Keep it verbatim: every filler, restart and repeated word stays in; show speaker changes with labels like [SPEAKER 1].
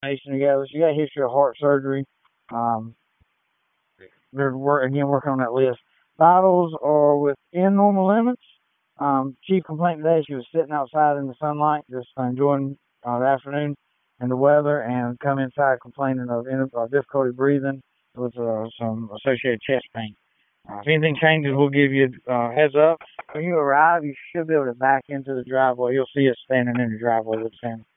[SPEAKER 1] information together. She got a history of heart surgery. Um, they're work, again working on that list. Vitals are within normal limits. Um, chief complaint today, she was sitting outside in the sunlight, just enjoying uh, the afternoon and the weather, and come inside complaining of uh, difficulty breathing with uh, some associated chest pain. Uh, if anything changes, we'll give you a uh, heads up. When you arrive, you should be able to back into the driveway. You'll see us standing in the driveway with Sam.